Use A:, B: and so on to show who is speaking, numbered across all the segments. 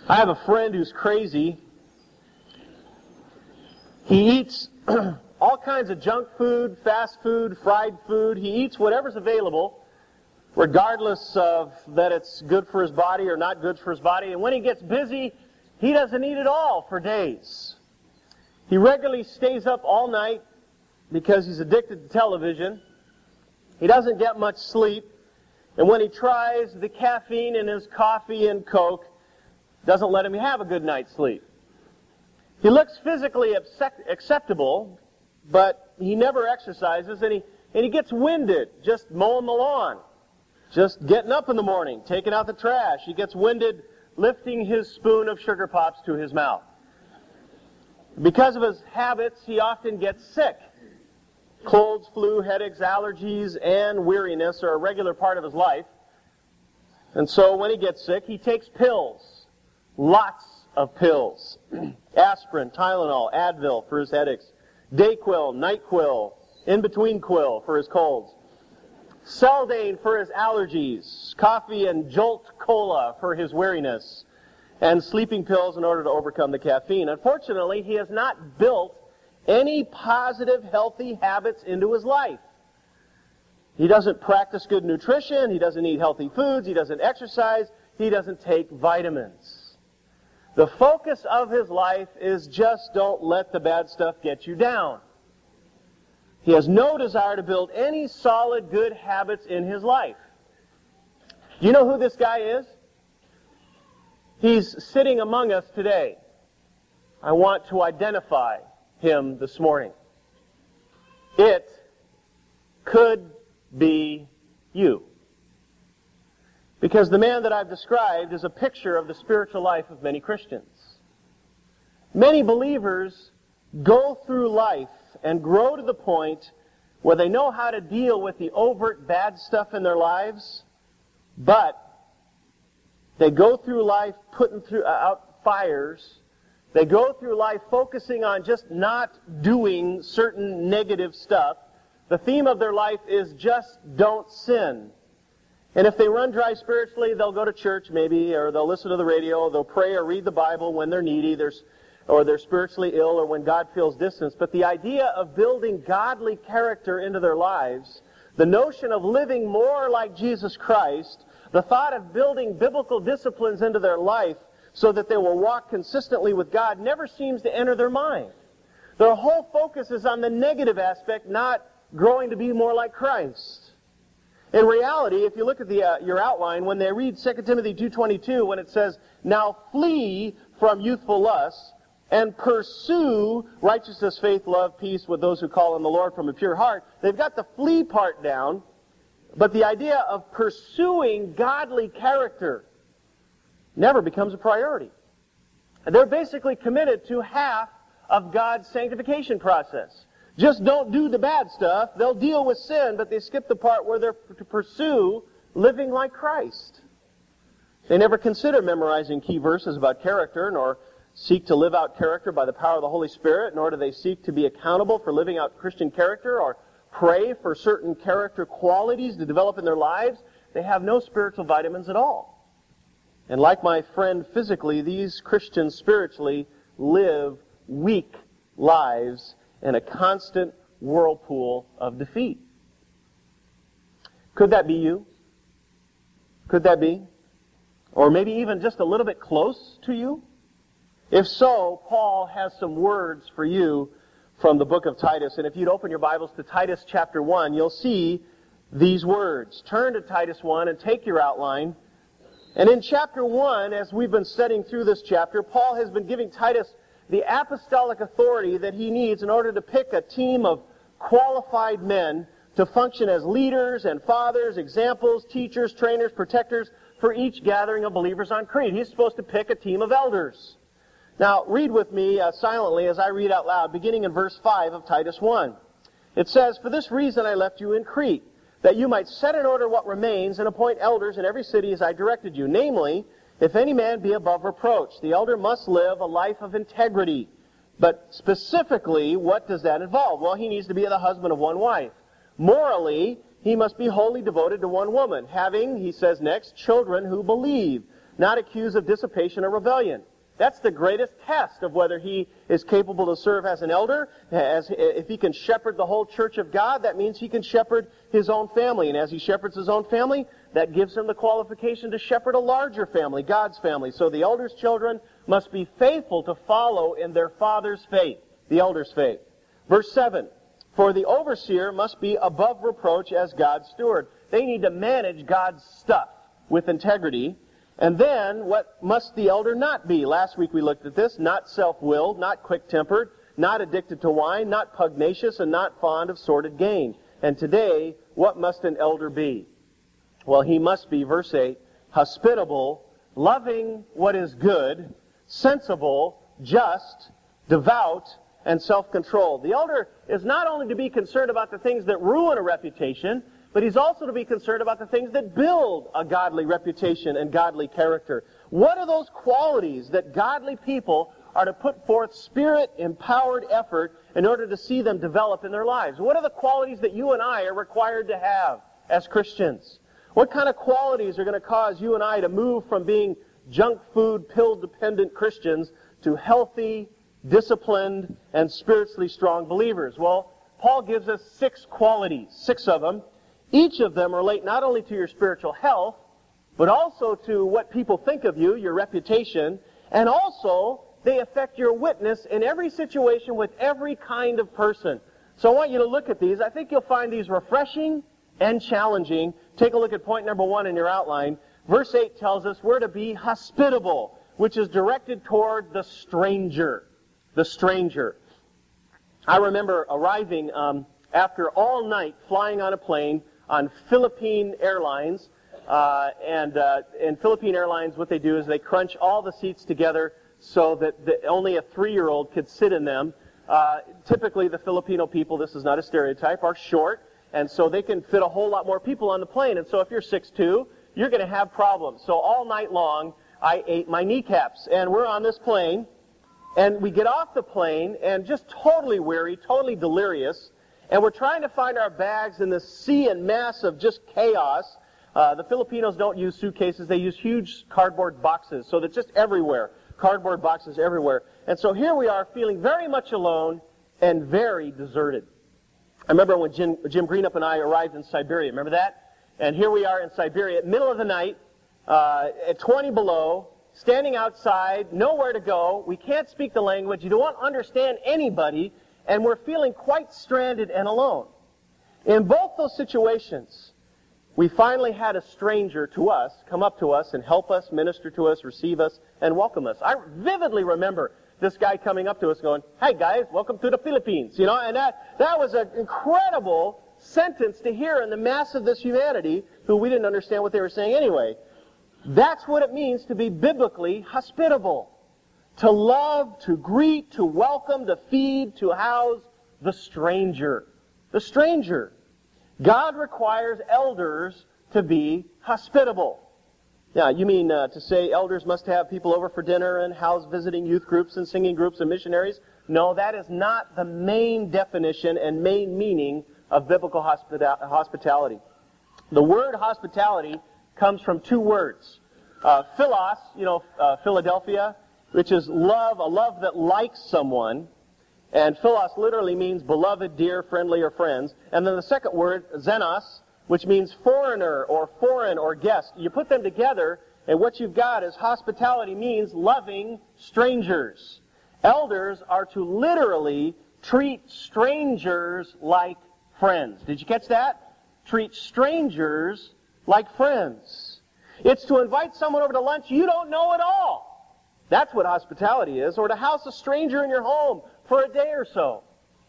A: I have a friend who's crazy. He eats all kinds of junk food, fast food, fried food. He eats whatever's available, regardless of that it's good for his body or not good for his body. And when he gets busy, he doesn't eat at all for days. He regularly stays up all night because he's addicted to television. He doesn't get much sleep. And when he tries, the caffeine in his coffee and Coke doesn't let him have a good night's sleep. He looks physically acceptable, but he never exercises, and he gets winded just mowing the lawn, just getting up in the morning, taking out the trash. He gets winded lifting his spoon of sugar pops to his mouth. Because of his habits, he often gets sick. Colds, flu, headaches, allergies, and weariness are a regular part of his life. And so when he gets sick, he takes pills. Lots of pills. Aspirin, Tylenol, Advil for his headaches. Dayquil, NyQuil, in-between-quil for his colds. Celdane for his allergies. Coffee and Jolt Cola for his weariness. And sleeping pills in order to overcome the caffeine. Unfortunately, he has not built any positive, healthy habits into his life. He doesn't practice good nutrition. He doesn't eat healthy foods. He doesn't exercise. He doesn't take vitamins. The focus of his life is just don't let the bad stuff get you down. He has no desire to build any solid, good habits in his life. Do you know who this guy is? He's sitting among us today. I want to identify him this morning. It could be you. Because the man that I've described is a picture of the spiritual life of many Christians. Many believers go through life and grow to the point where they know how to deal with the overt bad stuff in their lives, but they go through life putting out fires. They go through life focusing on just not doing certain negative stuff. The theme of their life is just don't sin. And if they run dry spiritually, they'll go to church maybe, or they'll listen to the radio, they'll pray or read the Bible when they're needy, or they're spiritually ill, or when God feels distance. But the idea of building godly character into their lives, the notion of living more like Jesus Christ, the thought of building biblical disciplines into their life so that they will walk consistently with God never seems to enter their mind. Their whole focus is on the negative aspect, not growing to be more like Christ. In reality, if you look at your outline, when they read 2 Timothy 2:22, when it says, "Now flee from youthful lusts, and pursue righteousness, faith, love, peace with those who call on the Lord from a pure heart," they've got the flee part down, but the idea of pursuing godly character never becomes a priority. And they're basically committed to half of God's sanctification process. Just don't do the bad stuff. They'll deal with sin, but they skip the part where they're to pursue living like Christ. They never consider memorizing key verses about character, nor seek to live out character by the power of the Holy Spirit, nor do they seek to be accountable for living out Christian character, or pray for certain character qualities to develop in their lives. They have no spiritual vitamins at all. And like my friend physically, these Christians spiritually live weak lives in a constant whirlpool of defeat. Could that be you? Could that be? Or maybe even just a little bit close to you? If so, Paul has some words for you from the book of Titus. And if you'd open your Bibles to Titus chapter 1, you'll see these words. Turn to Titus 1 and take your outline. And in chapter 1, as we've been studying through this chapter, Paul has been giving Titus the apostolic authority that he needs in order to pick a team of qualified men to function as leaders and fathers, examples, teachers, trainers, protectors for each gathering of believers on Crete. He's supposed to pick a team of elders. Now, read with me silently as I read out loud, beginning in verse 5 of Titus 1. It says, "For this reason I left you in Crete, that you might set in order what remains and appoint elders in every city as I directed you. Namely, if any man be above reproach, the elder must live a life of integrity." But specifically, what does that involve? Well, he needs to be the husband of one wife. Morally, he must be wholly devoted to one woman, having, he says next, children who believe. not accused of dissipation or rebellion. That's the greatest test of whether he is capable to serve as an elder. If he can shepherd the whole church of God, that means he can shepherd his own family. And as he shepherds his own family, that gives him the qualification to shepherd a larger family, God's family. So the elder's children must be faithful to follow in their father's faith, the elder's faith. Verse 7, for the overseer must be above reproach as God's steward. They need to manage God's stuff with integrity. And then, what must the elder not be? Last week we looked at this. Not self-willed, not quick-tempered, not addicted to wine, not pugnacious, and not fond of sordid gain. And today, what must an elder be? Well, he must be, verse 8, hospitable, loving what is good, sensible, just, devout, and self-controlled. The elder is not only to be concerned about the things that ruin a reputation, but he's also to be concerned about the things that build a godly reputation and godly character. What are those qualities that godly people are to put forth spirit-empowered effort in order to see them develop in their lives? What are the qualities that you and I are required to have as Christians? What kind of qualities are going to cause you and I to move from being junk food, pill-dependent Christians to healthy, disciplined, and spiritually strong believers? Well, Paul gives us 6 qualities, 6 of them. Each of them relate not only to your spiritual health, but also to what people think of you, your reputation, and also they affect your witness in every situation with every kind of person. So I want you to look at these. I think you'll find these refreshing and challenging. Take a look at point number 1 in your outline. Verse 8 tells us we're to be hospitable, which is directed toward the stranger. The stranger. I remember arriving after all night flying on a plane on Philippine Airlines. In Philippine Airlines, what they do is they crunch all the seats together so that only a 3-year-old could sit in them. Typically, the Filipino people, this is not a stereotype, are short, and so they can fit a whole lot more people on the plane. And so if you're 6'2", you're going to have problems. So all night long, I ate my kneecaps. And we're on this plane, and we get off the plane, and just totally weary, totally delirious, and we're trying to find our bags in this sea and mass of just chaos. The Filipinos don't use suitcases. They use huge cardboard boxes, so that's just everywhere. Cardboard boxes everywhere. And so here we are feeling very much alone and very deserted. I remember when Jim Greenup and I arrived in Siberia. Remember that? And here we are in Siberia at middle of the night, at 20 below, standing outside, nowhere to go. We can't speak the language. You don't understand anybody. And we're feeling quite stranded and alone. In both those situations, we finally had a stranger to us come up to us and help us, minister to us, receive us, and welcome us. I vividly remember this guy coming up to us going, "Hey guys, welcome to the Philippines." You know, and that was an incredible sentence to hear in the mass of this humanity who we didn't understand what they were saying anyway. That's what it means to be biblically hospitable. To love, to greet, to welcome, to feed, to house the stranger. The stranger. God requires elders to be hospitable. Now, you mean to say elders must have people over for dinner and house visiting youth groups and singing groups and missionaries? No, that is not the main definition and main meaning of biblical hospitality. The word hospitality comes from 2 words. Philos, Philadelphia, which is love, a love that likes someone. And philos literally means beloved, dear, friendly, or friends. And then the second word, xenos, which means foreigner or foreign or guest. You put them together, and what you've got is hospitality means loving strangers. Elders are to literally treat strangers like friends. Did you catch that? Treat strangers like friends. It's to invite someone over to lunch you don't know at all. That's what hospitality is, or to house a stranger in your home for a day or so.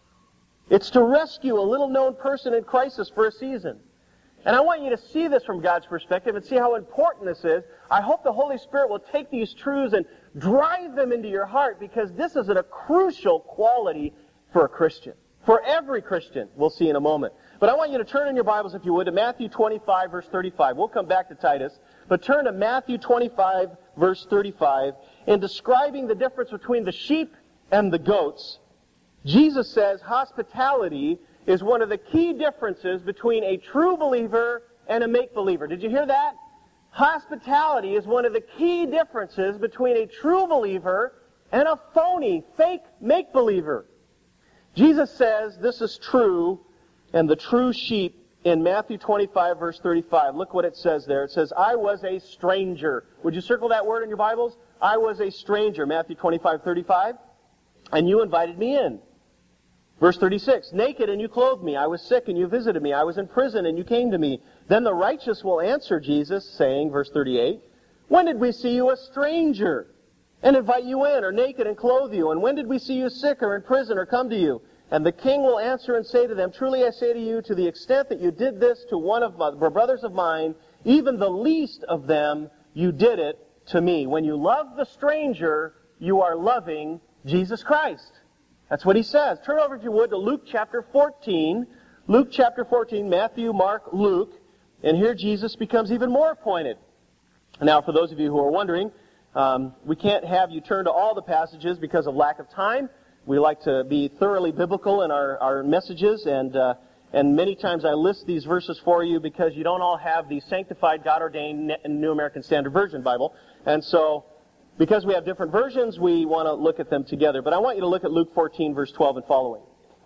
A: It's to rescue a little-known person in crisis for a season. And I want you to see this from God's perspective and see how important this is. I hope the Holy Spirit will take these truths and drive them into your heart, because this is a crucial quality for a Christian. For every Christian, we'll see in a moment. But I want you to turn in your Bibles, if you would, to Matthew 25, verse 35. We'll come back to Titus. But turn to Matthew 25, verse 35. In describing the difference between the sheep and the goats, Jesus says hospitality is one of the key differences between a true believer and a make-believer. Did you hear that? Hospitality is one of the key differences between a true believer and a phony, fake, make-believer. Jesus says this is true, and the true sheep in Matthew 25, verse 35. Look what it says there. It says, I was a stranger. Would you circle that word in your Bibles? I was a stranger, Matthew 25, 35. And you invited me in. Verse 36, naked and you clothed me. I was sick and you visited me. I was in prison and you came to me. Then the righteous will answer Jesus, saying, verse 38, when did we see you a stranger and invite you in, or naked and clothe you? And when did we see you sick or in prison or come to you? And the king will answer and say to them, truly I say to you, to the extent that you did this to one of my brothers of mine, even the least of them, you did it to me. When you love the stranger, you are loving Jesus Christ. That's what he says. Turn over, if you would, to Luke chapter 14. Luke chapter 14, Matthew, Mark, Luke. And here Jesus becomes even more pointed. Now, for those of you who are wondering, we can't have you turn to all the passages because of lack of time. We like to be thoroughly biblical in our messages, and many times I list these verses for you because you don't all have the sanctified, God-ordained New American Standard Version Bible. And so, because we have different versions, we want to look at them together. But I want you to look at Luke 14, verse 12 and following.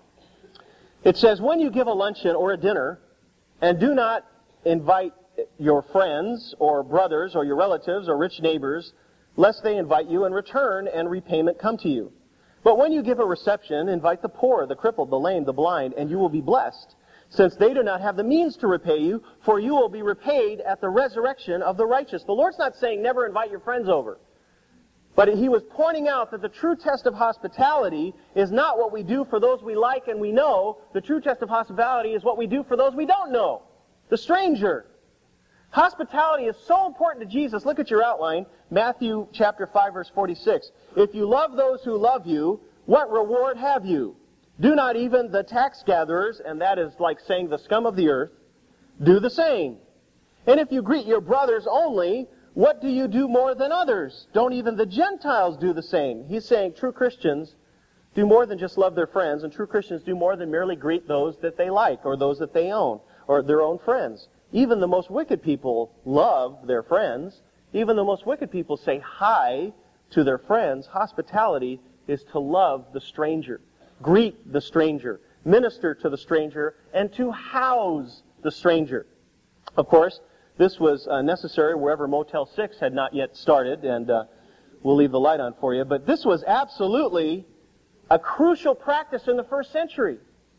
A: It says, when you give a luncheon or a dinner, and do not invite your friends or brothers or your relatives or rich neighbors, lest they invite you in return and repayment come to you. But when you give a reception, invite the poor, the crippled, the lame, the blind, and you will be blessed, since they do not have the means to repay you, for you will be repaid at the resurrection of the righteous. The Lord's not saying never invite your friends over. But he was pointing out that the true test of hospitality is not what we do for those we like and we know. The true test of hospitality is what we do for those we don't know. The stranger. Hospitality is so important to Jesus. Look at your outline. Matthew chapter 5, verse 46. If you love those who love you, what reward have you? Do not even the tax gatherers, and that is like saying the scum of the earth, do the same. And if you greet your brothers only, what do you do more than others? Don't even the Gentiles do the same? He's saying true Christians do more than just love their friends, and true Christians do more than merely greet those that they like, or those that they own, or their own friends. Even the most wicked people love their friends. Even the most wicked people say hi to their friends. Hospitality is to love the stranger, greet the stranger, minister to the stranger, and to house the stranger. Of course, this was necessary wherever Motel 6 had not yet started, and we'll leave the light on for you. But this was absolutely a crucial practice in the first century.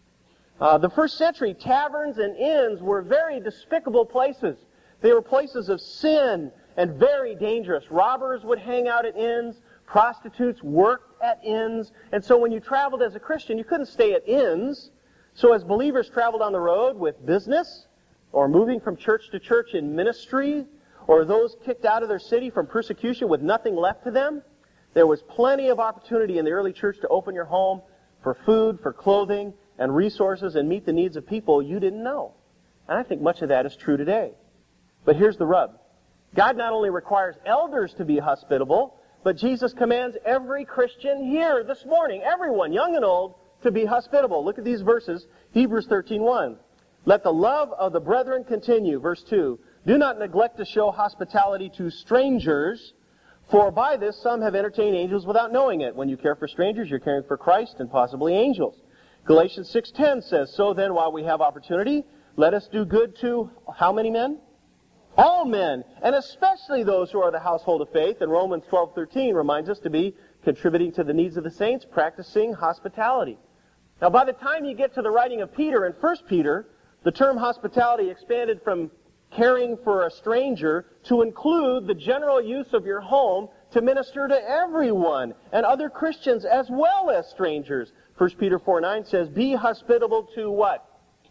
A: The first century, taverns and inns were very despicable places. They were places of sin and very dangerous. Robbers would hang out at inns. Prostitutes worked at inns. And so when you traveled as a Christian, you couldn't stay at inns. So as believers traveled on the road with business, or moving from church to church in ministry, or those kicked out of their city from persecution with nothing left to them, there was plenty of opportunity in the early church to open your home for food, for clothing, and resources, and meet the needs of people you didn't know. And I think much of that is true today. But here's the rub. God not only requires elders to be hospitable, but Jesus commands every Christian here this morning, everyone, young and old, to be hospitable. Look at these verses. Hebrews 13:1. Let the love of the brethren continue. Verse 2. Do not neglect to show hospitality to strangers, for by this some have entertained angels without knowing it. When you care for strangers, you're caring for Christ and possibly angels. Galatians 6:10 says, so then while we have opportunity, let us do good to how many men? All men, and especially those who are the household of faith. And Romans 12:13 reminds us to be contributing to the needs of the saints, practicing hospitality. Now by the time you get to the writing of Peter in 1 Peter, the term hospitality expanded from caring for a stranger to include the general use of your home to minister to everyone and other Christians as well as strangers. 1 Peter 4:9 says, be hospitable to what?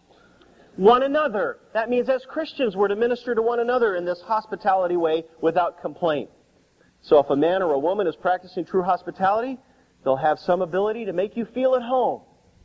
A: One another. That means as Christians we're to minister to one another in this hospitality way without complaint. So if a man or a woman is practicing true hospitality, they'll have some ability to make you feel at home.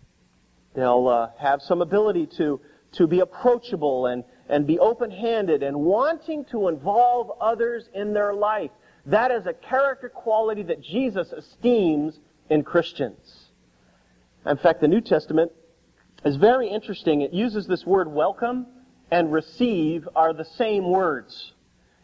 A: They'll have some ability to be approachable and be open-handed and wanting to involve others in their life. That is a character quality that Jesus esteems in Christians. In fact, the New Testament is very interesting. It uses this word welcome and receive are the same words.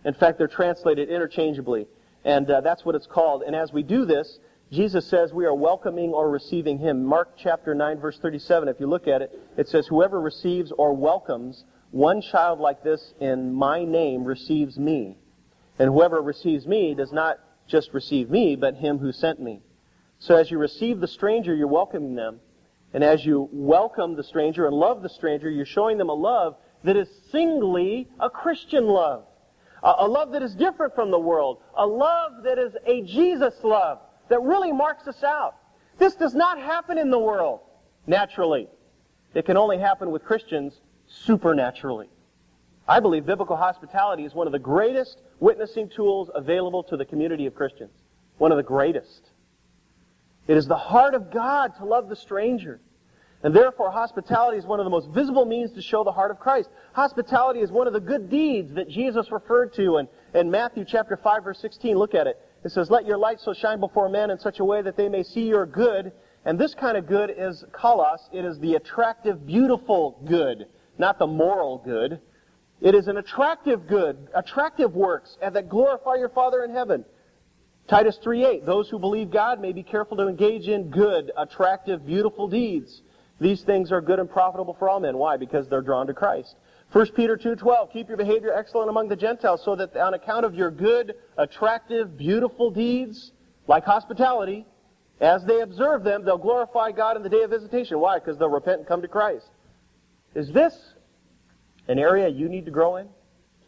A: In fact, they're translated interchangeably. And that's what it's called. And as we do this, Jesus says we are welcoming or receiving Him. Mark chapter 9, verse 37, if you look at it, it says, whoever receives or welcomes one child like this in my name receives me. And whoever receives me does not just receive me, but Him who sent me. So as you receive the stranger, you're welcoming them. And as you welcome the stranger and love the stranger, you're showing them a love that is singly a Christian love. A love that is different from the world. A love that is a Jesus love that really marks us out. This does not happen in the world naturally. It can only happen with Christians supernaturally. I believe biblical hospitality is one of the greatest witnessing tools available to the community of Christians. One of the greatest. It is the heart of God to love the stranger. And therefore, hospitality is one of the most visible means to show the heart of Christ. Hospitality is one of the good deeds that Jesus referred to in Matthew chapter 5, verse 16. Look at it. It says, let your light so shine before men in such a way that they may see your good. And this kind of good is kalos. It is the attractive, beautiful good, not the moral good. It is an attractive good, attractive works, and that glorify your Father in heaven. Titus 3:8, those who believe God may be careful to engage in good, attractive, beautiful deeds. These things are good and profitable for all men. Why? Because they're drawn to Christ. 1 Peter 2:12, keep your behavior excellent among the Gentiles, so that on account of your good, attractive, beautiful deeds, like hospitality, as they observe them, they'll glorify God in the day of visitation. Why? Because they'll repent and come to Christ. Is this an area you need to grow in?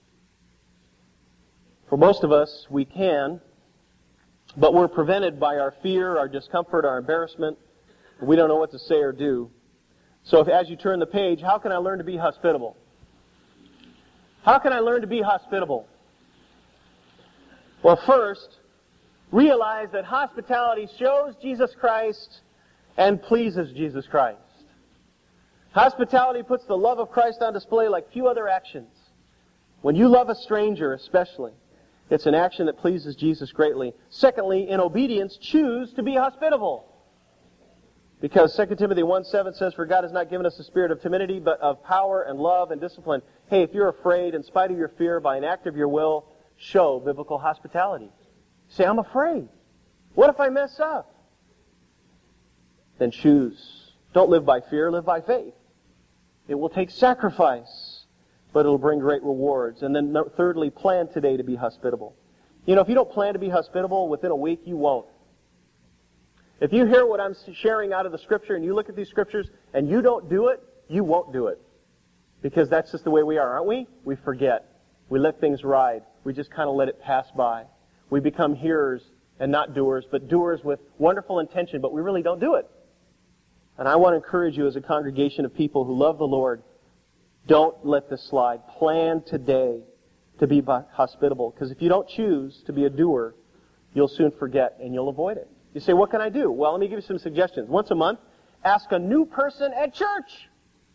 A: For most of us, we can, but we're prevented by our fear, our discomfort, our embarrassment. We don't know what to say or do. So as you turn the page, how can I learn to be hospitable? How can I learn to be hospitable? Well, first, realize that hospitality shows Jesus Christ and pleases Jesus Christ. Hospitality puts the love of Christ on display like few other actions. When you love a stranger especially, it's an action that pleases Jesus greatly. Secondly, in obedience, choose to be hospitable. Because 2 Timothy 1:7 says, for God has not given us a spirit of timidity, but of power and love and discipline. Hey, if you're afraid, in spite of your fear, by an act of your will, show biblical hospitality. Say, I'm afraid. What if I mess up? Then choose. Don't live by fear, live by faith. It will take sacrifice, but it'll bring great rewards. And then thirdly, plan today to be hospitable. You know, if you don't plan to be hospitable, within a week you won't. If you hear what I'm sharing out of the Scripture and you look at these Scriptures and you don't do it, you won't do it. Because that's just the way we are, aren't we? We forget. We let things ride. We just kind of let it pass by. We become hearers and not doers, but doers with wonderful intention, but we really don't do it. And I want to encourage you as a congregation of people who love the Lord, don't let this slide. Plan today to be hospitable. Because if you don't choose to be a doer, you'll soon forget and you'll avoid it. You say, what can I do? Well, let me give you some suggestions. Once a month, ask a new person at church.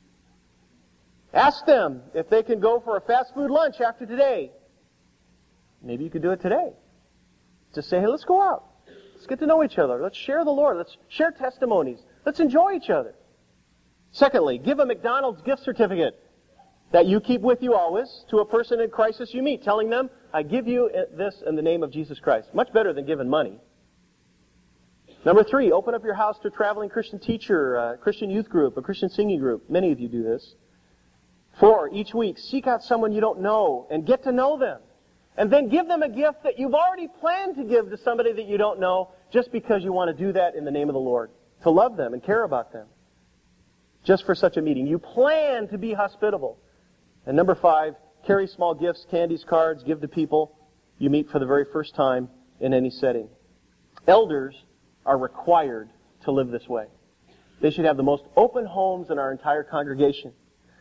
A: Ask them if they can go for a fast food lunch after today. Maybe you could do it today. Just say, hey, let's go out. Let's get to know each other. Let's share the Lord. Let's share testimonies. Let's enjoy each other. Secondly, give a McDonald's gift certificate that you keep with you always to a person in crisis you meet, telling them, I give you this in the name of Jesus Christ. Much better than giving money. Number 3, open up your house to a traveling Christian teacher, a Christian youth group, a Christian singing group. Many of you do this. 4, each week, seek out someone you don't know and get to know them. And then give them a gift that you've already planned to give to somebody that you don't know just because you want to do that in the name of the Lord. To love them and care about them. Just for such a meeting. You plan to be hospitable. And number 5, carry small gifts, candies, cards, give to people you meet for the very first time in any setting. Elders are required to live this way. They should have the most open homes in our entire congregation.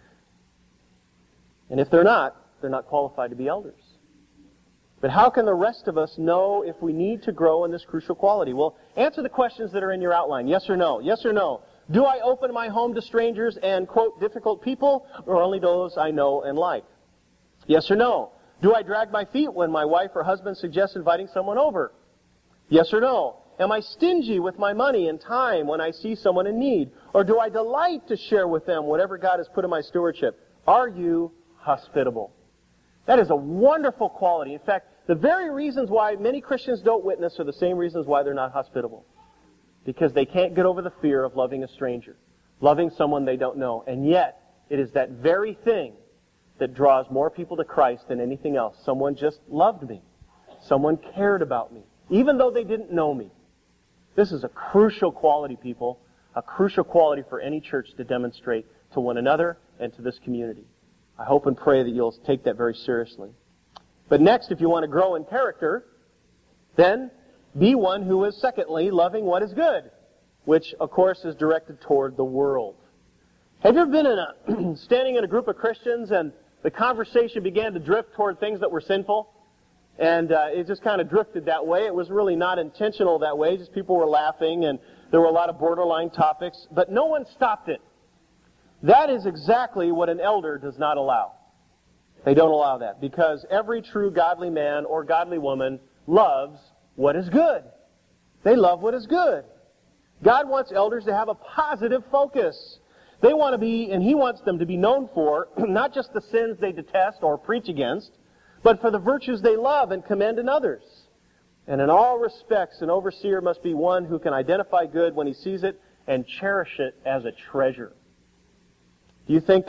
A: And if they're not qualified to be elders. But how can the rest of us know if we need to grow in this crucial quality? Well, answer the questions that are in your outline. Yes or no? Yes or no? Do I open my home to strangers and, quote, difficult people, or only those I know and like? Yes or no? Do I drag my feet when my wife or husband suggests inviting someone over? Yes or no? Am I stingy with my money and time when I see someone in need? Or do I delight to share with them whatever God has put in my stewardship? Are you hospitable? That is a wonderful quality. In fact, the very reasons why many Christians don't witness are the same reasons why they're not hospitable. Because they can't get over the fear of loving a stranger, loving someone they don't know. And yet, it is that very thing that draws more people to Christ than anything else. Someone just loved me. Someone cared about me, even though they didn't know me. This is a crucial quality, people, a crucial quality for any church to demonstrate to one another and to this community. I hope and pray that you'll take that very seriously. But next, if you want to grow in character, then be one who is, secondly, loving what is good, which, of course, is directed toward the world. Have you ever been standing in a group of Christians and the conversation began to drift toward things that were sinful? And it just kind of drifted that way. It was really not intentional that way. Just people were laughing, and there were a lot of borderline topics. But no one stopped it. That is exactly what an elder does not allow. They don't allow that. Because every true godly man or godly woman loves what is good. They love what is good. God wants elders to have a positive focus. They want to be, and He wants them to be known for, not just the sins they detest or preach against, but for the virtues they love and commend in others. And in all respects, an overseer must be one who can identify good when he sees it and cherish it as a treasure. Do you think,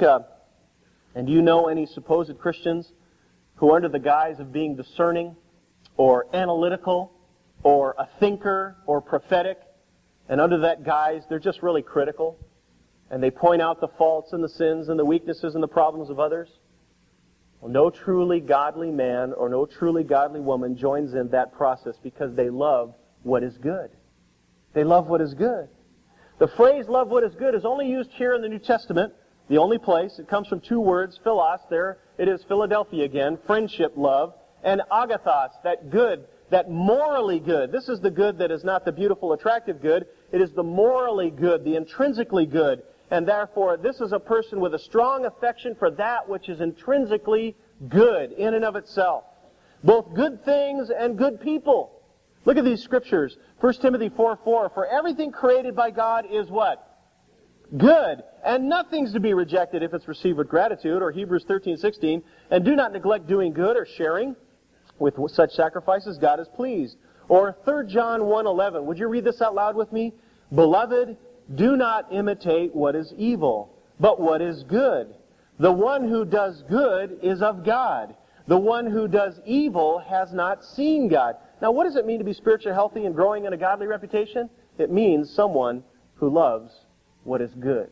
A: and do you know any supposed Christians who, under the guise of being discerning or analytical or a thinker or prophetic, and under that guise, they're just really critical, and they point out the faults and the sins and the weaknesses and the problems of others? Well, no truly godly man or no truly godly woman joins in that process because they love what is good. They love what is good. The phrase love what is good is only used here in the New Testament, the only place. It comes from two words, philos, there it is Philadelphia again, friendship, love, and agathos, that good, that morally good. This is the good that is not the beautiful, attractive good. It is the morally good, the intrinsically good. And therefore, this is a person with a strong affection for that which is intrinsically good in and of itself. Both good things and good people. Look at these scriptures. 1 Timothy 4:4. For everything created by God is what? Good. And nothing's to be rejected if it's received with gratitude. Or Hebrews 13:16. And do not neglect doing good or sharing with such sacrifices. God is pleased. Or 3 John 1:11. Would you read this out loud with me? Beloved, do not imitate what is evil, but what is good. The one who does good is of God. The one who does evil has not seen God. Now, what does it mean to be spiritually healthy and growing in a godly reputation? It means someone who loves what is good.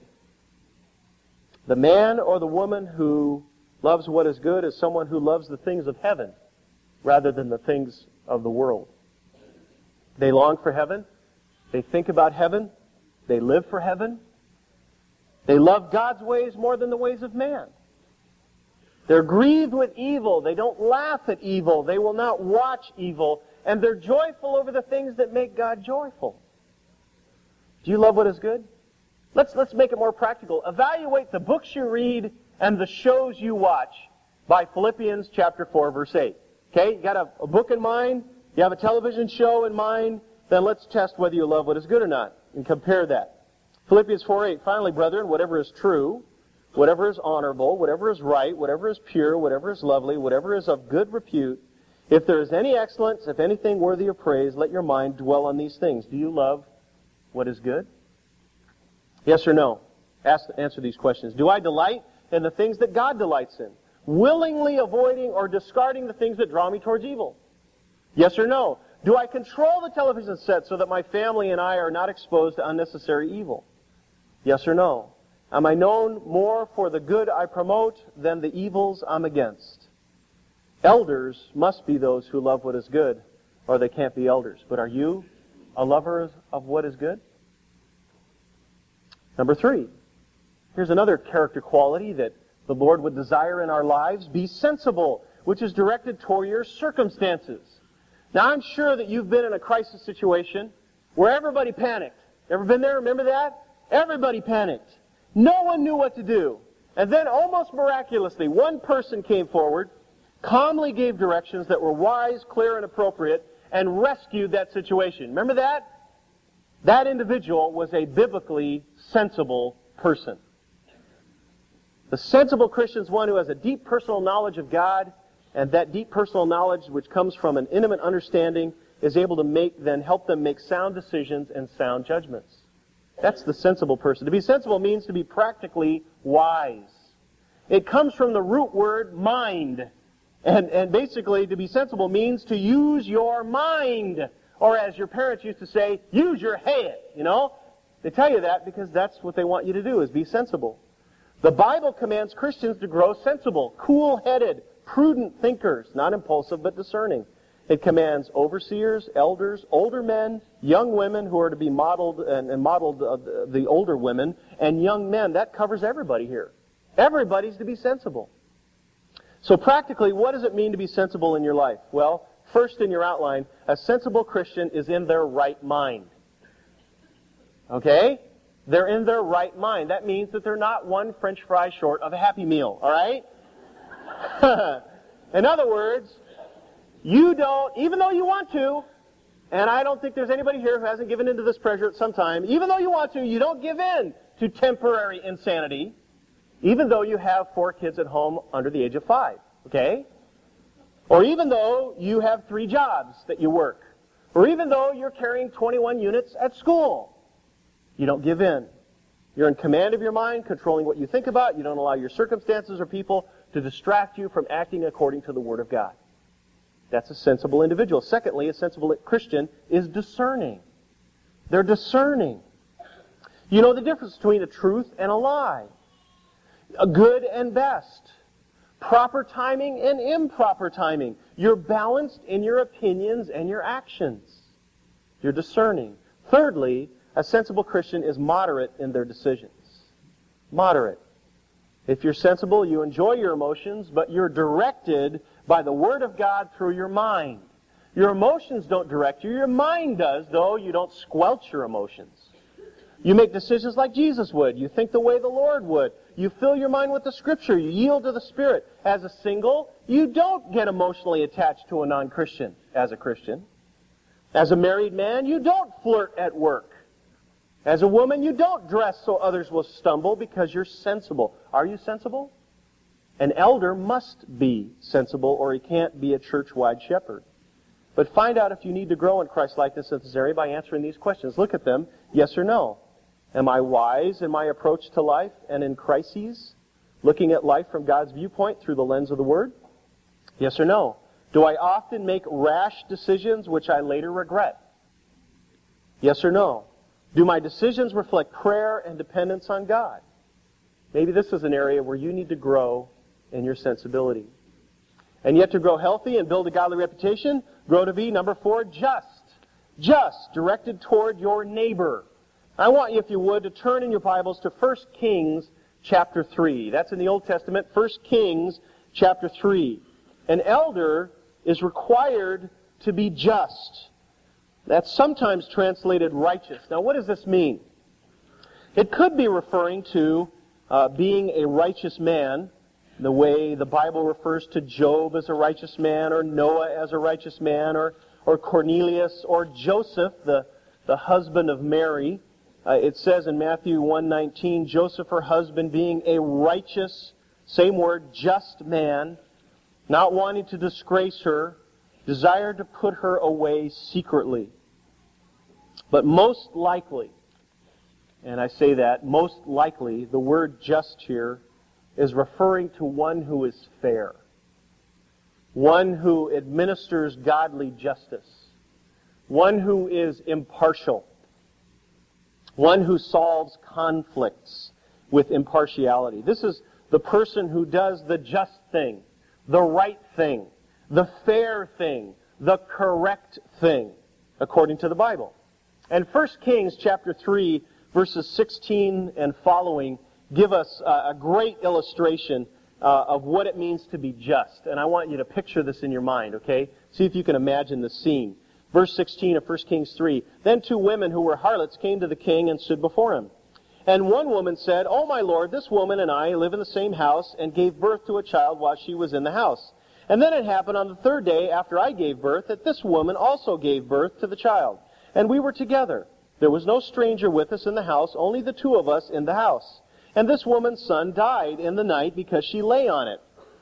A: The man or the woman who loves what is good is someone who loves the things of heaven rather than the things of the world. They long for heaven. They think about heaven. They live for heaven. They love God's ways more than the ways of man. They're grieved with evil. They don't laugh at evil. They will not watch evil. And they're joyful over the things that make God joyful. Do you love what is good? Let's make it more practical. Evaluate the books you read and the shows you watch by Philippians chapter 4, verse 8. Okay, you got a book in mind, you have a television show in mind, then let's test whether you love what is good or not. And compare that. Philippians 4:8. Finally, brethren, whatever is true, whatever is honorable, whatever is right, whatever is pure, whatever is lovely, whatever is of good repute, if there is any excellence, if anything worthy of praise, let your mind dwell on these things. Do you love what is good? Yes or no? Answer these questions. Do I delight in the things that God delights in, willingly avoiding or discarding the things that draw me towards evil? Yes or no? Do I control the television set so that my family and I are not exposed to unnecessary evil? Yes or no? Am I known more for the good I promote than the evils I'm against? Elders must be those who love what is good, or they can't be elders. But are you a lover of what is good? Number 3. Here's another character quality that the Lord would desire in our lives. Be sensible, which is directed toward your circumstances. Now, I'm sure that you've been in a crisis situation where everybody panicked. Ever been there? Remember that? Everybody panicked. No one knew what to do. And then, almost miraculously, one person came forward, calmly gave directions that were wise, clear, and appropriate, and rescued that situation. Remember that? That individual was a biblically sensible person. The sensible Christian is one who has a deep personal knowledge of God And that deep personal knowledge, which comes from an intimate understanding, is able to help them make sound decisions and sound judgments. That's the sensible person. To be sensible means to be practically wise. It comes from the root word mind. And basically, to be sensible means to use your mind. Or as your parents used to say, use your head, you know. They tell you that because that's what they want you to do, is be sensible. The Bible commands Christians to grow sensible, cool-headed, prudent thinkers, not impulsive but discerning. It commands overseers, elders, older men, young women who are to be modeled and modeled the older women, and young men. That covers everybody here. Everybody's to be sensible. So practically, what does it mean to be sensible in your life? Well, first in your outline, a sensible Christian is in their right mind. Okay? They're in their right mind. That means that they're not one French fry short of a Happy Meal, all right? In other words, you don't, even though you want to, and I don't think there's anybody here who hasn't given in to this pressure at some time, even though you want to, you don't give in to temporary insanity, even though you have 4 kids at home under the age of 5, okay? Or even though you have 3 jobs that you work, or even though you're carrying 21 units at school, you don't give in. You're in command of your mind, controlling what you think about. You don't allow your circumstances or people to distract you from acting according to the Word of God. That's a sensible individual. Secondly, a sensible Christian is discerning. They're discerning. You know the difference between a truth and a lie, a good and best, proper timing and improper timing. You're balanced in your opinions and your actions. You're discerning. Thirdly, a sensible Christian is moderate in their decisions. Moderate. If you're sensible, you enjoy your emotions, but you're directed by the Word of God through your mind. Your emotions don't direct you. Your mind does, though you don't squelch your emotions. You make decisions like Jesus would. You think the way the Lord would. You fill your mind with the Scripture. You yield to the Spirit. As a single, you don't get emotionally attached to a non-Christian as a Christian. As a married man, you don't flirt at work. As a woman, you don't dress so others will stumble because you're sensible. Are you sensible? An elder must be sensible or he can't be a church-wide shepherd. But find out if you need to grow in Christ-likeness in this area by answering these questions. Look at them, yes or no. Am I wise in my approach to life and in crises? Looking at life from God's viewpoint through the lens of the Word? Yes or no. Do I often make rash decisions which I later regret? Yes or no. Do my decisions reflect prayer and dependence on God? Maybe this is an area where you need to grow in your sensibility. And yet to grow healthy and build a godly reputation, grow to be, number 4, just. Just, directed toward your neighbor. I want you, if you would, to turn in your Bibles to 1 Kings chapter 3. That's in the Old Testament, 1 Kings chapter 3. An elder is required to be just. That's sometimes translated righteous. Now, what does this mean? It could be referring to being a righteous man, the way the Bible refers to Job as a righteous man, or Noah as a righteous man, or Cornelius, or Joseph, the husband of Mary. It says in Matthew 1:19, Joseph, her husband, being a righteous, same word, just man, not wanting to disgrace her, desired to put her away secretly. But most likely, and I say that, most likely, the word just here is referring to one who is fair. One who administers godly justice. One who is impartial. One who solves conflicts with impartiality. This is the person who does the just thing, the right thing, the fair thing, the correct thing, according to the Bible. And 1 Kings chapter 3, verses 16 and following give us a great illustration of what it means to be just. And I want you to picture this in your mind, okay? See if you can imagine the scene. Verse 16 of 1 Kings 3, Then 2 women who were harlots came to the king and stood before him. And one woman said, "O my lord, this woman and I live in the same house and gave birth to a child while she was in the house. And then it happened on the 3rd day after I gave birth that this woman also gave birth to the child. And we were together. There was no stranger with us in the house, only the 2 of us in the house. And this woman's son died in the night because she lay on it.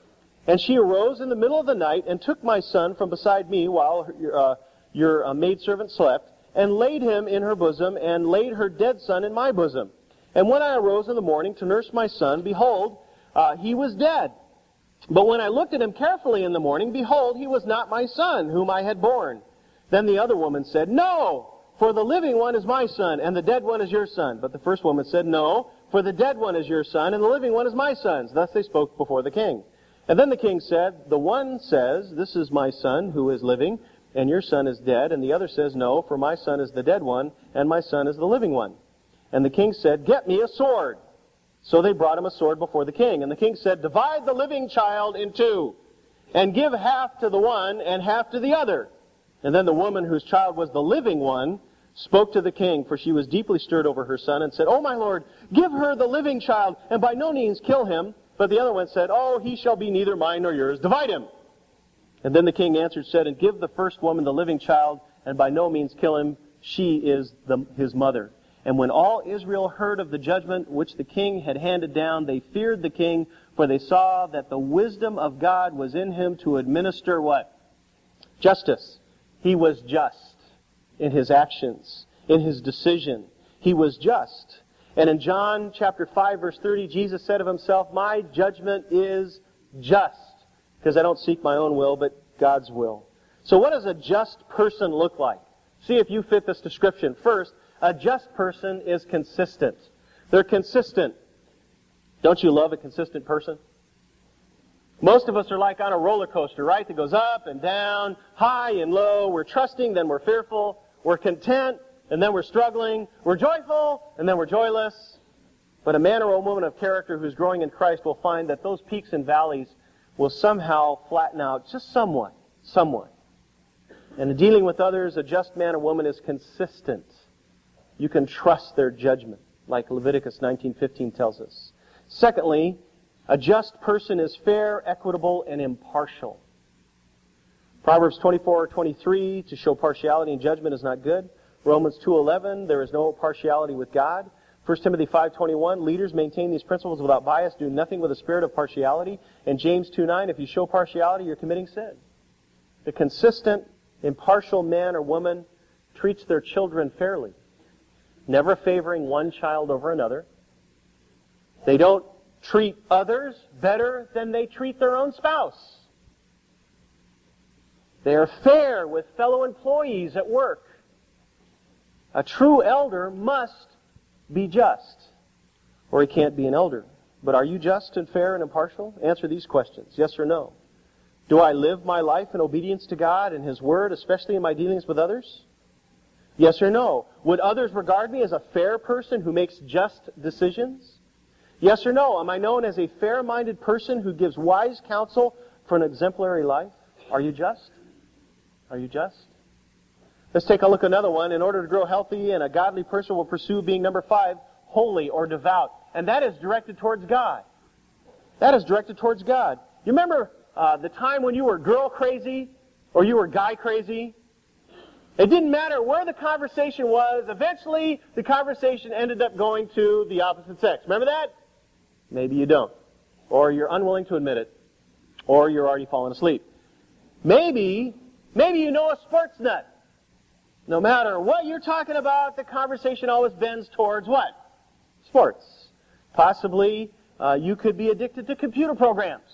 A: And she arose in the middle of the night and took my son from beside me while your maidservant slept, and laid him in her bosom, and laid her dead son in my bosom. And when I arose in the morning to nurse my son, behold, he was dead. But when I looked at him carefully in the morning, behold, he was not my son, whom I had born. Then the other woman said, No, for the living one is my son, and the dead one is your son. But the first woman said, No, for the dead one is your son, and the living one is my son's. Thus they spoke before the king. And then the king said, The one says, This is my son who is living, and your son is dead. And the other says, No, for my son is the dead one, and my son is the living one. And the king said, Get me a sword. So they brought him a sword before the king. And the king said, Divide the living child in two, and give half to the one and half to the other. And then the woman whose child was the living one spoke to the king, for she was deeply stirred over her son, and said, Oh, my lord, give her the living child, and by no means kill him. But the other one said, Oh, he shall be neither mine nor yours. Divide him. And then the king answered, said, And give the first woman the living child, and by no means kill him. She is his mother. And when all Israel heard of the judgment which the king had handed down, they feared the king, for they saw that the wisdom of God was in him to administer what? Justice. He was just in his actions, in his decision. He was just. And in John chapter 5, verse 30, Jesus said of himself, My judgment is just, because I don't seek my own will, but God's will. So what does a just person look like? See if you fit this description. First, a just person is consistent. They're consistent. Don't you love a consistent person? Most of us are like on a roller coaster, right? That goes up and down, high and low. We're trusting, then we're fearful. We're content, and then we're struggling. We're joyful, and then we're joyless. But a man or a woman of character who's growing in Christ will find that those peaks and valleys will somehow flatten out just somewhat. And in dealing with others, a just man or woman is consistent. You can trust their judgment, like Leviticus 19:15 tells us. Secondly, a just person is fair, equitable, and impartial. Proverbs 24:23, to show partiality in judgment is not good. Romans 2:11, there is no partiality with God. 1 Timothy 5:21, leaders maintain these principles without bias, do nothing with a spirit of partiality. And James 2:9, if you show partiality, you're committing sin. The consistent, impartial man or woman treats their children fairly, never favoring one child over another. They don't treat others better than they treat their own spouse. They are fair with fellow employees at work. A true elder must be just, or he can't be an elder. But are you just and fair and impartial? Answer these questions, yes or no. Do I live my life in obedience to God and His Word, especially in my dealings with others? Yes or no? Would others regard me as a fair person who makes just decisions? Yes or no? Am I known as a fair-minded person who gives wise counsel for an exemplary life? Are you just? Are you just? Let's take a look at another one. In order to grow healthy, and a godly person will pursue being, number 5, holy or devout. And that is directed towards God. That is directed towards God. You remember the time when you were girl crazy or you were guy crazy? It didn't matter where the conversation was. Eventually, the conversation ended up going to the opposite sex. Remember that? Maybe you don't. Or you're unwilling to admit it. Or you're already falling asleep. Maybe you know a sports nut. No matter what you're talking about, the conversation always bends towards what? Sports. Possibly you could be addicted to computer programs,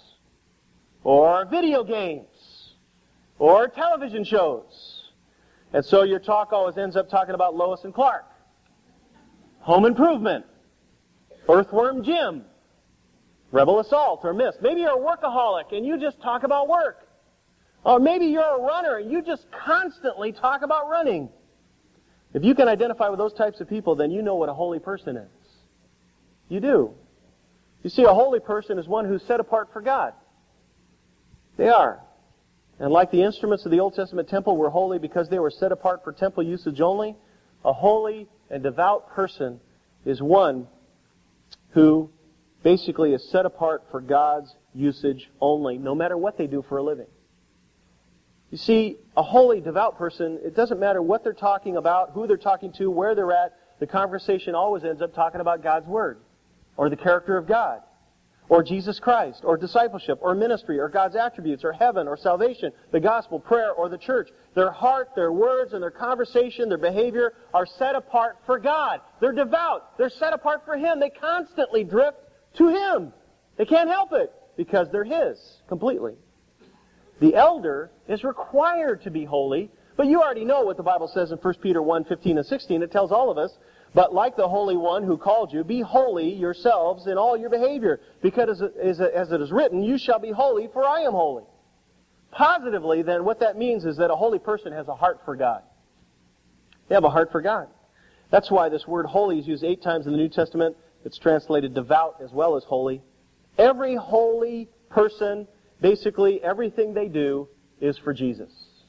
A: or video games, or television shows. And so your talk always ends up talking about Lois and Clark, Home Improvement, Earthworm Jim, Rebel Assault, or Mist. Maybe you're a workaholic and you just talk about work. Or maybe you're a runner and you just constantly talk about running. If you can identify with those types of people, then you know what a holy person is. You do. You see, a holy person is one who's set apart for God. They are. And like the instruments of the Old Testament temple were holy because they were set apart for temple usage only, a holy and devout person is one who basically is set apart for God's usage only, no matter what they do for a living. You see, a holy, devout person, it doesn't matter what they're talking about, who they're talking to, where they're at, the conversation always ends up talking about God's Word or the character of God. or Jesus Christ, or discipleship, or ministry, or God's attributes, or heaven, or salvation, the gospel, prayer, or the church. Their heart, their words, and their conversation, their behavior are set apart for God. They're devout. They're set apart for Him. They constantly drift to Him. They can't help it because they're His completely. The elder is required to be holy, but you already know what the Bible says in 1 Peter 1:15 and 16. It tells all of us, "But like the Holy One who called you, be holy yourselves in all your behavior, because as it is written, you shall be holy, for I am holy." Positively, then, what that means is that a holy person has a heart for God. They have a heart for God. That's why this word holy is used 8 times in the New Testament. It's translated devout as well as holy. Every holy person, basically everything they do is for Jesus.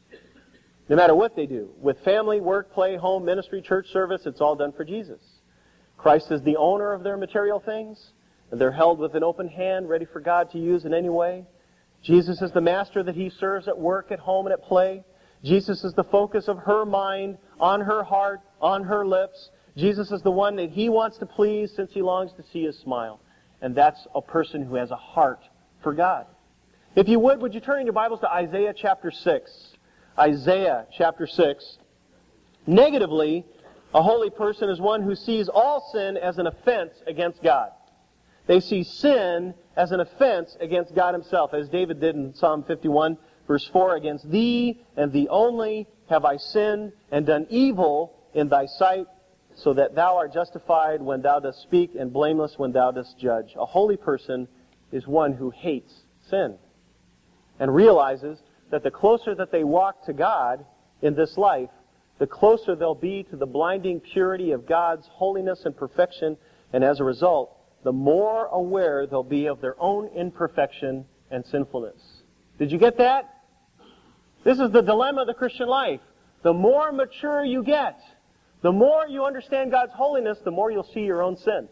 A: No matter what they do, with family, work, play, home, ministry, church service, it's all done for Jesus. Christ is the owner of their material things, and they're held with an open hand, ready for God to use in any way. Jesus is the master that He serves at work, at home, and at play. Jesus is the focus of her mind, on her heart, on her lips. Jesus is the one that He wants to please since He longs to see His smile. And that's a person who has a heart for God. If you would you turn in your Bibles to Isaiah chapter 6. Isaiah chapter 6. Negatively, a holy person is one who sees all sin as an offense against God. They see sin as an offense against God Himself, as David did in Psalm 51, verse 4, "Against Thee and Thee only have I sinned and done evil in Thy sight, so that Thou art justified when Thou dost speak and blameless when Thou dost judge." A holy person is one who hates sin and realizes that the closer that they walk to God in this life, the closer they'll be to the blinding purity of God's holiness and perfection, and as a result, the more aware they'll be of their own imperfection and sinfulness. Did you get that? This is the dilemma of the Christian life. The more mature you get, the more you understand God's holiness, the more you'll see your own sin.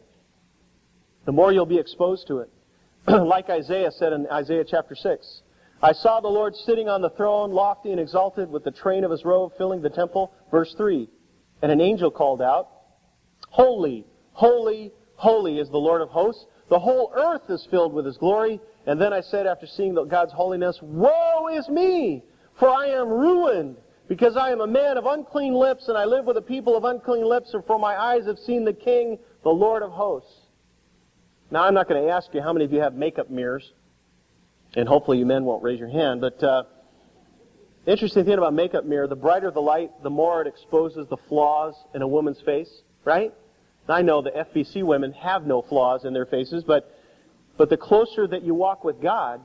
A: The more you'll be exposed to it. Like Isaiah said in Isaiah chapter 6, "I saw the Lord sitting on the throne, lofty and exalted, with the train of His robe filling the temple." Verse 3, "And an angel called out, 'Holy, holy, holy is the Lord of hosts. The whole earth is filled with His glory.' And then I said, after seeing God's holiness, 'Woe is me, for I am ruined, because I am a man of unclean lips, and I live with a people of unclean lips, and for my eyes have seen the King, the Lord of hosts.'" Now, I'm not going to ask you how many of you have makeup mirrors, and hopefully you men won't raise your hand, but the interesting thing about makeup mirror, the brighter the light, the more it exposes the flaws in a woman's face, right? I know the FBC women have no flaws in their faces, but the closer that you walk with God,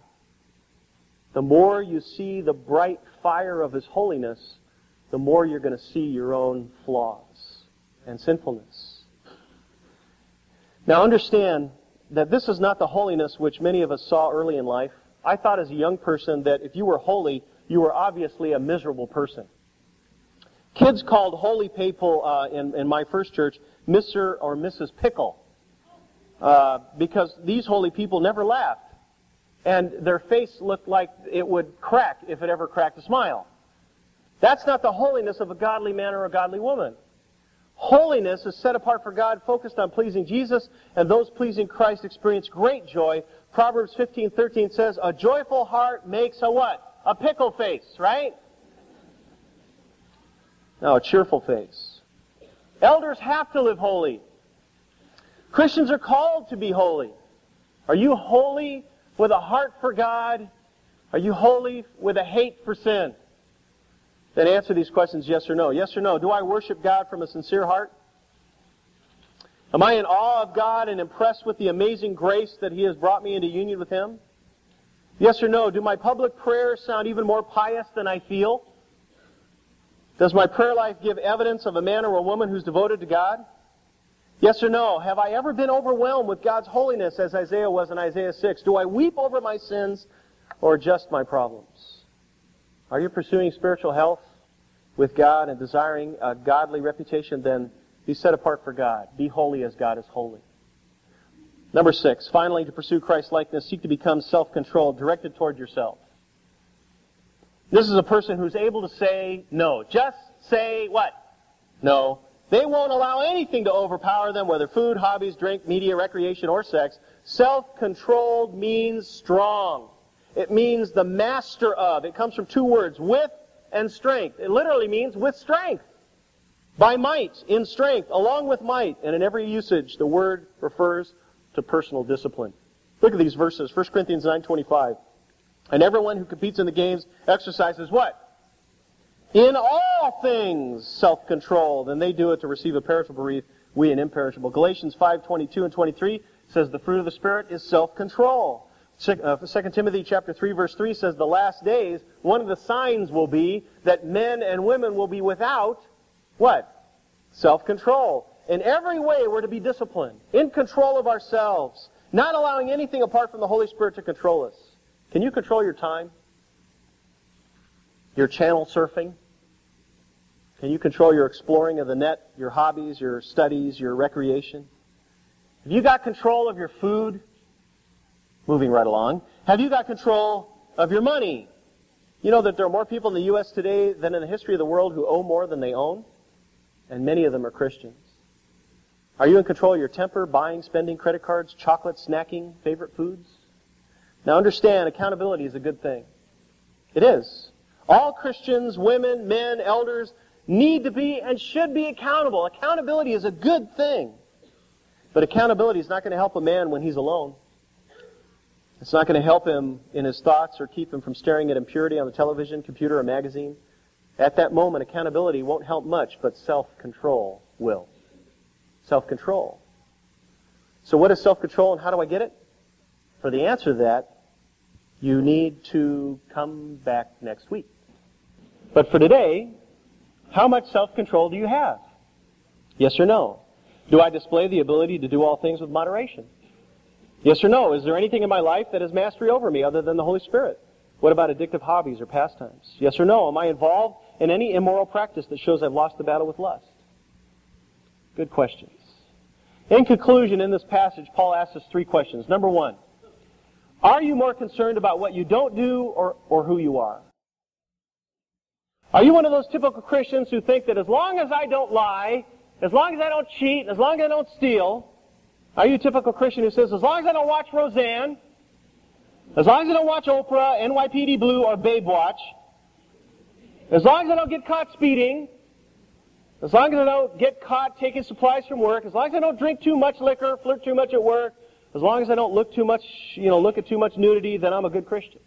A: the more you see the bright fire of His holiness, the more you're going to see your own flaws and sinfulness. Now understand that this is not the holiness which many of us saw early in life. I thought as a young person that if you were holy, you were obviously a miserable person. Kids called holy people in my first church Mr. or Mrs. Pickle, because these holy people never laughed. And their face looked like it would crack if it ever cracked a smile. That's not the holiness of a godly man or a godly woman. Holiness is set apart for God, focused on pleasing Jesus, and those pleasing Christ experience great joy. Proverbs 15:13 says, "A joyful heart makes a what? A pickle face," right? No, a cheerful face. Elders have to live holy. Christians are called to be holy. Are you holy with a heart for God? Are you holy with a hate for sin? Then answer these questions yes or no. Yes or no. Do I worship God from a sincere heart? Am I in awe of God and impressed with the amazing grace that He has brought me into union with Him? Yes or no. Do my public prayers sound even more pious than I feel? Does my prayer life give evidence of a man or a woman who's devoted to God? Yes or no. Have I ever been overwhelmed with God's holiness as Isaiah was in Isaiah 6? Do I weep over my sins or just my problems? Are you pursuing spiritual health with God and desiring a godly reputation? Then be set apart for God. Be holy as God is holy. Number 6, finally, to pursue Christ's likeness, seek to become self-controlled, directed toward yourself. This is a person who's able to say no. Just say what? No. They won't allow anything to overpower them, whether food, hobbies, drink, media, recreation, or sex. Self-controlled means strong. It means the master of. It comes from two words, with and strength. It literally means with strength. By might, in strength, along with might. And in every usage, the word refers to personal discipline. Look at these verses. 1 Corinthians 9:25. And everyone who competes in the games exercises what? In all things self-controlled. And they do it to receive a perishable wreath, we an imperishable. Galatians 5:22 and 23 says the fruit of the Spirit is self-control. 2 Timothy chapter 3 verse 3 says the last days, one of the signs will be that men and women will be without what? Self-control. In every way we're to be disciplined, in control of ourselves, not allowing anything apart from the Holy Spirit to control us. Can you control your time? Your channel surfing? Can you control your exploring of the net, your hobbies, your studies, your recreation? Have you got control of your food? Moving right along. Have you got control of your money? You know that there are more people in the U.S. today than in the history of the world who owe more than they own? And many of them are Christians. Are you in control of your temper, buying, spending, credit cards, chocolate, snacking, favorite foods? Now understand, accountability is a good thing. It is. All Christians, women, men, elders need to be and should be accountable. Accountability is a good thing. But accountability is not going to help a man when he's alone. It's not going to help him in his thoughts or keep him from staring at impurity on the television, computer, or magazine. At that moment, accountability won't help much, but self-control will. Self-control. So what is self-control and how do I get it? For the answer to that, you need to come back next week. But for today, how much self-control do you have? Yes or no? Do I display the ability to do all things with moderation? Yes or no? Is there anything in my life that has mastery over me other than the Holy Spirit? What about addictive hobbies or pastimes? Yes or no? Am I involved in any immoral practice that shows I've lost the battle with lust? Good questions. In conclusion, in this passage, Paul asks us three questions. Number one, are you more concerned about what you don't do or who you are? Are you one of those typical Christians who think that as long as I don't lie, as long as I don't cheat, as long as I don't steal, are you a typical Christian who says, as long as I don't watch Roseanne, as long as I don't watch Oprah, NYPD Blue, or Babe Watch, as long as I don't get caught speeding, as long as I don't get caught taking supplies from work, as long as I don't drink too much liquor, flirt too much at work, as long as I don't look at too much nudity, then I'm a good Christian.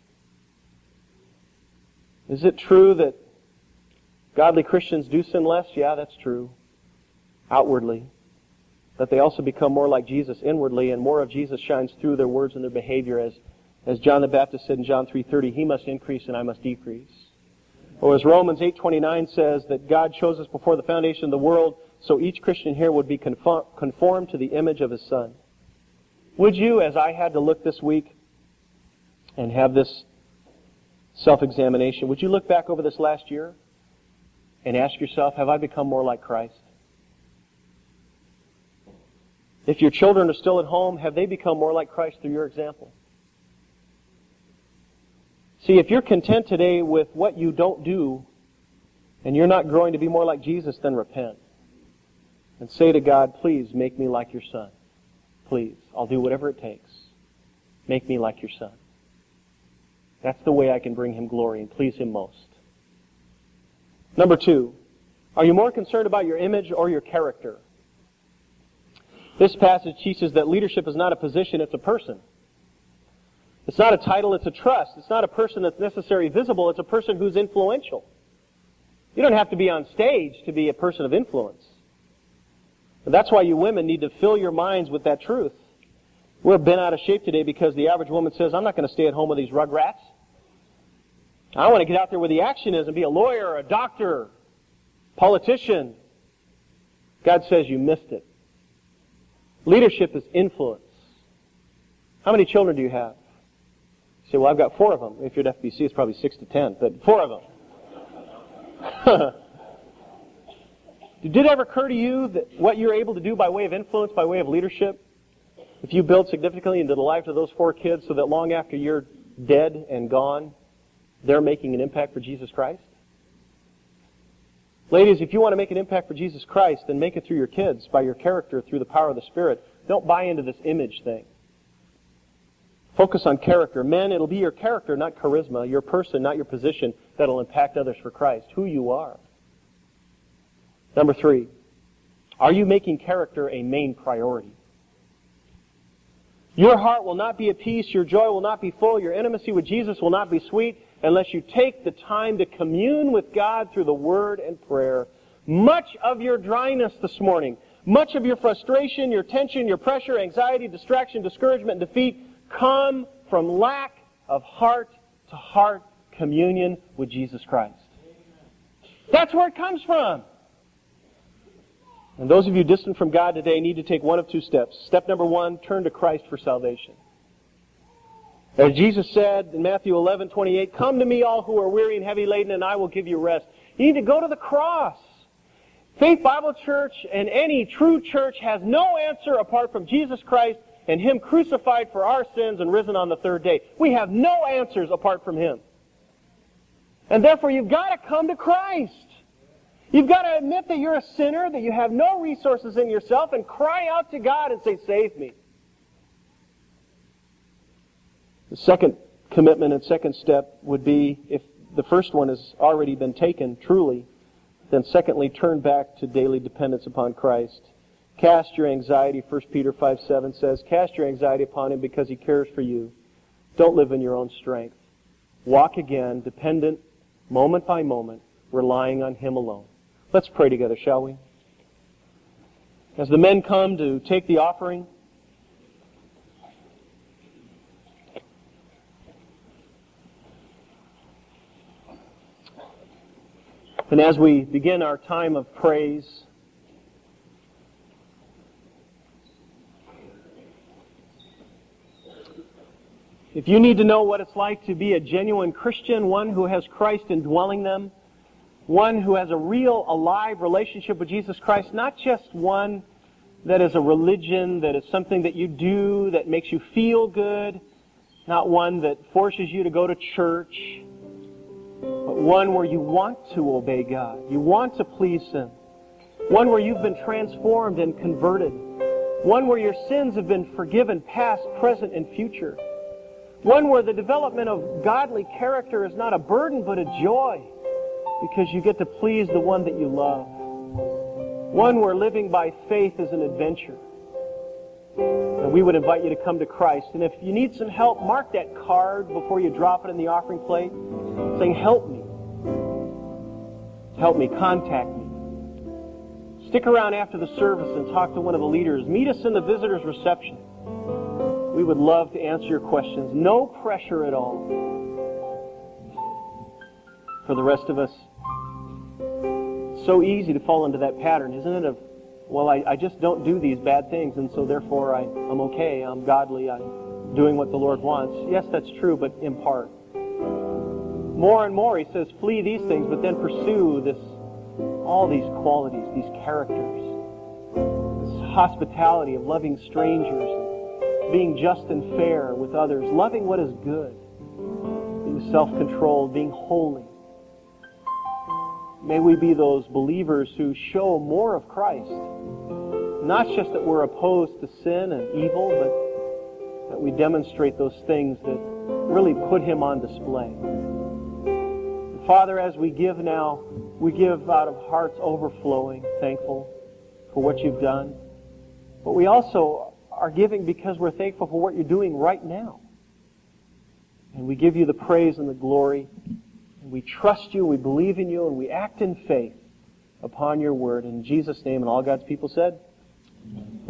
A: Is it true that godly Christians do sin less? Yeah, that's true. Outwardly. But they also become more like Jesus inwardly, and more of Jesus shines through their words and their behavior, as John the Baptist said in John 3:30, he must increase and I must decrease. Or as Romans 8:29 says, that God chose us before the foundation of the world, so each Christian here would be conformed to the image of His Son. Would you, as I had to look this week and have this self-examination, would you look back over this last year and ask yourself, have I become more like Christ? If your children are still at home, have they become more like Christ through your example? See, if you're content today with what you don't do, and you're not growing to be more like Jesus, then repent. And say to God, please make me like your Son. Please, I'll do whatever it takes. Make me like your Son. That's the way I can bring Him glory and please Him most. Number two, are you more concerned about your image or your character? This passage teaches that leadership is not a position, it's a person. It's not a title, it's a trust. It's not a person that's necessarily visible, it's a person who's influential. You don't have to be on stage to be a person of influence. But that's why you women need to fill your minds with that truth. We're bent out of shape today because the average woman says, I'm not going to stay at home with these rugrats. I want to get out there where the action is and be a lawyer, a doctor, politician. God says you missed it. Leadership is influence. How many children do you have? You say, well, I've got 4 of them. If you're at FBC, it's probably 6 to 10, but 4 of them. Did it ever occur to you that what you're able to do by way of influence, by way of leadership, if you build significantly into the lives of those 4 kids so that long after you're dead and gone, they're making an impact for Jesus Christ? Ladies, if you want to make an impact for Jesus Christ, then make it through your kids, by your character, through the power of the Spirit. Don't buy into this image thing. Focus on character. Men, it'll be your character, not charisma, your person, not your position, that'll impact others for Christ, who you are. Number 3, are you making character a main priority? Your heart will not be at peace, your joy will not be full, your intimacy with Jesus will not be sweet unless you take the time to commune with God through the Word and prayer. Much of your dryness this morning, much of your frustration, your tension, your pressure, anxiety, distraction, discouragement, and defeat come from lack of heart-to-heart communion with Jesus Christ. That's where it comes from. And those of you distant from God today need to take one of 2 steps. Step number 1, turn to Christ for salvation. As Jesus said in Matthew 11:28, "Come to me all who are weary and heavy laden, and I will give you rest." You need to go to the cross. Faith Bible Church and any true church has no answer apart from Jesus Christ and Him crucified for our sins and risen on the 3rd day. We have no answers apart from Him. And therefore you've got to come to Christ. You've got to admit that you're a sinner, that you have no resources in yourself, and cry out to God and say, "Save me." The second commitment and second step would be, if the first one has already been taken truly, then secondly, turn back to daily dependence upon Christ. Cast your anxiety, 1 Peter 5:7 says, "Cast your anxiety upon Him because He cares for you." Don't live in your own strength. Walk again, dependent, moment by moment, relying on Him alone. Let's pray together, shall we? As the men come to take the offering, and as we begin our time of praise, if you need to know what it's like to be a genuine Christian, one who has Christ indwelling them, one who has a real, alive relationship with Jesus Christ, not just one that is a religion, that is something that you do that makes you feel good, not one that forces you to go to church, but one where you want to obey God, you want to please Him, one where you've been transformed and converted, one where your sins have been forgiven, past, present, and future, one where the development of godly character is not a burden but a joy, because you get to please the one that you love. One where living by faith is an adventure. And we would invite you to come to Christ. And if you need some help, mark that card before you drop it in the offering plate, saying, "Help me. Help me. Contact me." Stick around after the service and talk to one of the leaders. Meet us in the visitor's reception. We would love to answer your questions. No pressure at all. For the rest of us, so easy to fall into that pattern, isn't it? Of, well, I just don't do these bad things, and so therefore I'm okay, I'm godly, I'm doing what the Lord wants. Yes, that's true, but in part. More and more, He says, flee these things, but then pursue all these qualities, these characters, this hospitality of loving strangers, being just and fair with others, loving what is good, being self-controlled, being holy. May we be those believers who show more of Christ. Not just that we're opposed to sin and evil, but that we demonstrate those things that really put Him on display. Father, as we give now, we give out of hearts overflowing, thankful for what You've done. But we also are giving because we're thankful for what You're doing right now. And we give You the praise and the glory. And we trust You, we believe in You, and we act in faith upon Your word. In Jesus' name, and all God's people said,